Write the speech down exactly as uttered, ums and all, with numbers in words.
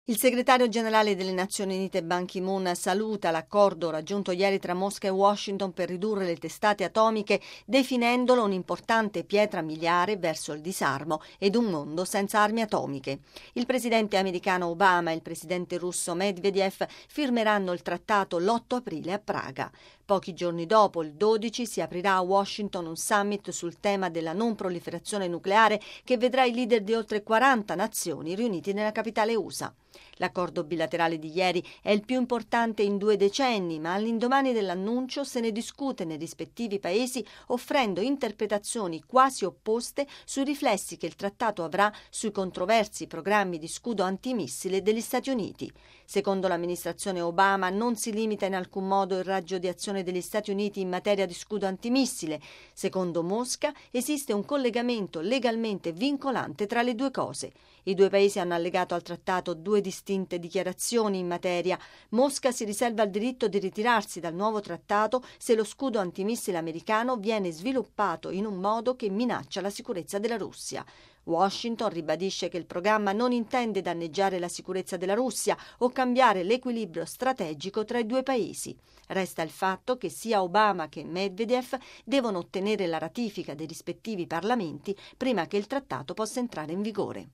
Il segretario generale delle Nazioni Unite Ban Ki-moon saluta l'accordo raggiunto ieri tra Mosca e Washington per ridurre le testate atomiche, definendolo un'importante pietra miliare verso il disarmo ed un mondo senza armi atomiche. Il presidente americano Obama e il presidente russo Medvedev firmeranno il trattato l'otto aprile a Praga. Pochi giorni dopo, il dodici, si aprirà a Washington un summit sul tema della non proliferazione nucleare che vedrà i leader di oltre quaranta nazioni riuniti nella capitale U S A. L'accordo bilaterale di ieri è il più importante in due decenni, ma all'indomani dell'annuncio se ne discute nei rispettivi paesi offrendo interpretazioni quasi opposte sui riflessi che il trattato avrà sui controversi programmi di scudo antimissile degli Stati Uniti. Secondo l'amministrazione Obama non si limita in alcun modo il raggio di azione degli Stati Uniti in materia di scudo antimissile. Secondo Mosca esiste un collegamento legalmente vincolante tra le due cose. I due paesi hanno allegato al trattato due distinte dichiarazioni in materia. Mosca si riserva il diritto di ritirarsi dal nuovo trattato se lo scudo antimissile americano viene sviluppato in un modo che minaccia la sicurezza della Russia. Washington ribadisce che il programma non intende danneggiare la sicurezza della Russia o cambiare l'equilibrio strategico tra i due paesi. Resta il fatto che sia Obama che Medvedev devono ottenere la ratifica dei rispettivi parlamenti prima che il trattato possa entrare in vigore.